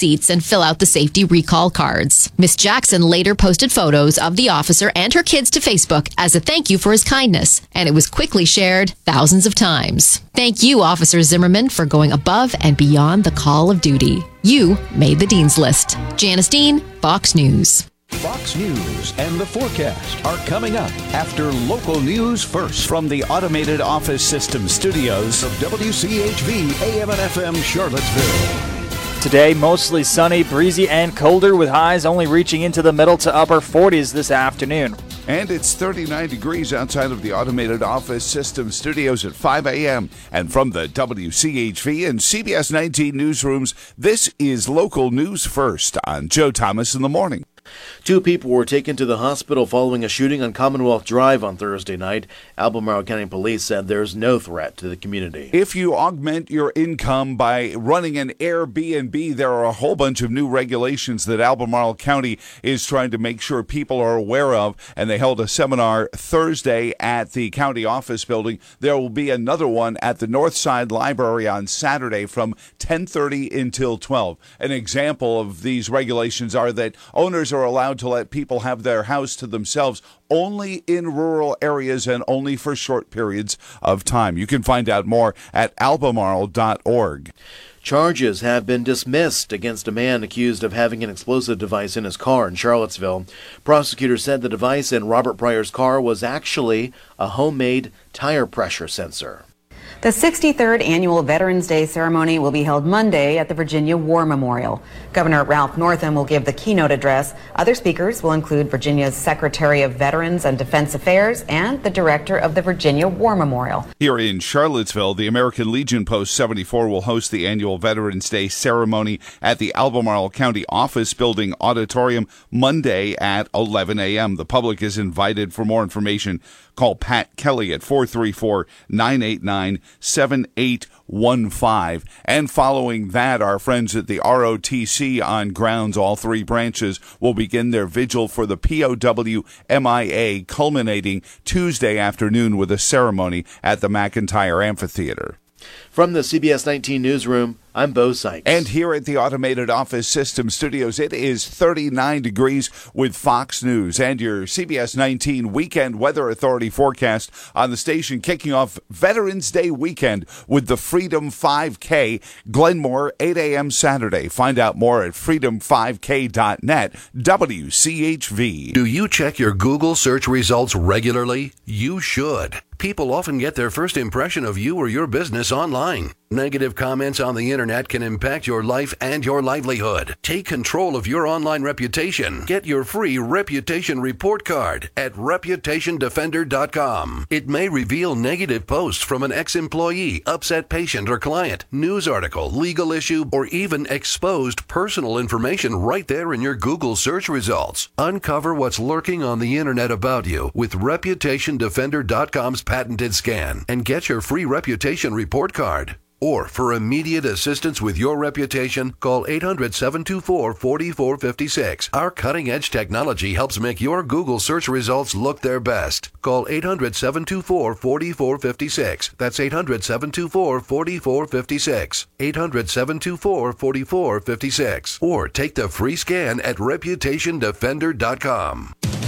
seats and fill out the safety recall cards. Miss Jackson later posted photos of the officer and her kids to Facebook as a thank you for his kindness, and it was quickly shared thousands of times. Thank you, Officer Zimmerman, for going above and beyond the call of duty. You made the Dean's List. Janice Dean, Fox News. Fox News and the forecast are coming up after local news first from the Automated Office System studios of WCHV AM and FM Charlottesville. Today, mostly sunny, breezy, and colder with highs only reaching into the middle to upper 40s this afternoon. And it's 39 degrees outside of the Automated Office System studios at 5 a.m. And from the WCHV and CBS 19 newsrooms, this is Local News First on Joe Thomas in the Morning. 2 people were taken to the hospital following a shooting on Commonwealth Drive on Thursday night. Albemarle County Police said there's no threat to the community. If you augment your income by running an Airbnb, there are a whole bunch of new regulations that Albemarle County is trying to make sure people are aware of, and they held a seminar Thursday at the county office building. There will be another one at the Northside Library on Saturday from 10:30 until 12. An example of these regulations are that owners are allowed to let people have their house to themselves only in rural areas and only for short periods of time. You can find out more at albemarle.org. Charges have been dismissed against a man accused of having an explosive device in his car in Charlottesville. Prosecutors said the device in Robert Pryor's car was actually a homemade tire pressure sensor. The 63rd Annual Veterans Day ceremony will be held Monday at the Virginia War Memorial. Governor Ralph Northam will give the keynote address. Other speakers will include Virginia's Secretary of Veterans and Defense Affairs and the Director of the Virginia War Memorial. Here in Charlottesville, the American Legion Post 74 will host the annual Veterans Day ceremony at the Albemarle County Office Building Auditorium Monday at 11 a.m. The public is invited. For more information, call Pat Kelly at 434-989-7815. And following that, our friends at the ROTC on grounds, all 3 branches, will begin their vigil for the POW MIA, culminating Tuesday afternoon with a ceremony at the McIntyre Amphitheater. From the CBS 19 newsroom, I'm Bo Sykes. And here at the Automated Office System studios, it is 39 degrees with Fox News and your CBS 19 Weekend Weather Authority forecast on the station, kicking off Veterans Day weekend with the Freedom 5K, Glenmore, 8 a.m. Saturday. Find out more at freedom5k.net, WCHV. Do you check your Google search results regularly? You should. People often get their first impression of you or your business online. Negative comments on the internet can impact your life and your livelihood. Take control of your online reputation. Get your free reputation report card at reputationdefender.com. It may reveal negative posts from an ex-employee, upset patient or client, news article, legal issue, or even exposed personal information right there in your Google search results. Uncover what's lurking on the internet about you with reputationdefender.com's patented scan and get your free reputation report card. Or for immediate assistance with your reputation, call 800-724-4456. Our cutting-edge technology helps make your Google search results look their best. Call 800-724-4456. That's 800-724-4456. 800-724-4456. Or take the free scan at reputationdefender.com.